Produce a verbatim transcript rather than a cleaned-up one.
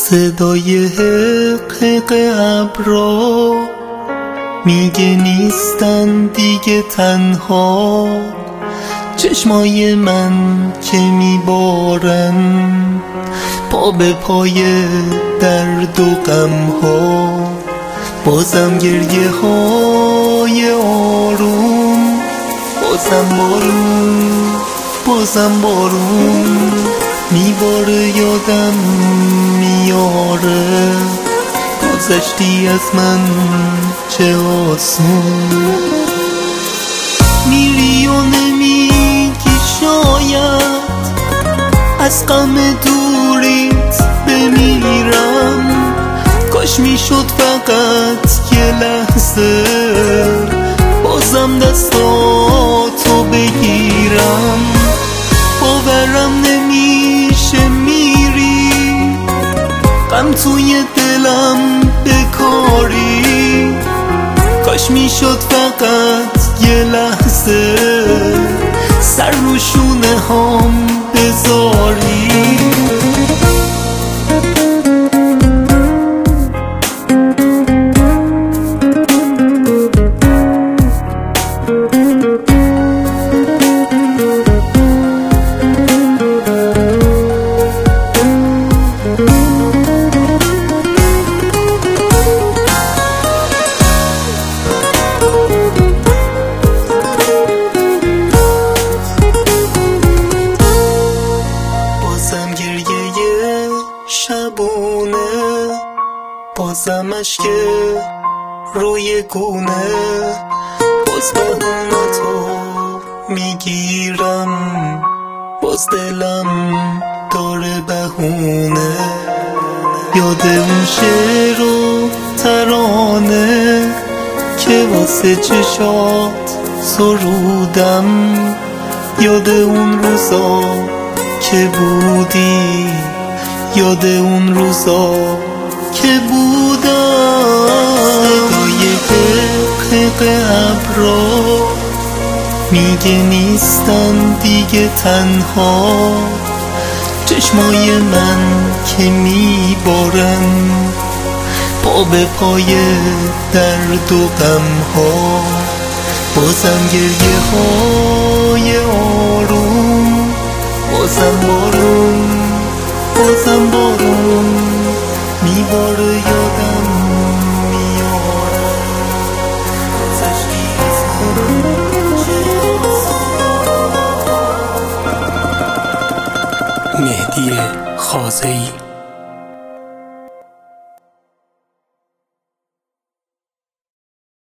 صدای حق ابرا میگه نیستن دیگه تنها، چشمای من که میبارن پا به پای درد و غم ها. بازم گریه های آروم، بازم بارون بازم بارون میباره، یادم میاره گذشتی از من چه آسون. میری و نمیگی شاید از غم دوریت بمیرم، کاش میشد فقط یه لحظه بازم دستاتو بگیرم. باورم نمیشه میری، غم توی دلم بکاری، کاش میشد فقط یه لحظه سر رو شونه هام بذاری. شبونه بازم اشک روی گونه، باز بهونتو میگیرم، باز دلم داره بهونه. یاد اون شعر و ترانه که واسه چشات سرودم، یاد اون روزا که بودی، یاد اون روزا که بودم. صدای حق ابرا میگه نیستن دیگه تنها، چشمای من که میبارن پا به پای درد و غم ها. بازم گریه های آروم، بازم بارون بازم بارون میباره، یادم میاره گذشتی از من. مهدی خازه‌ای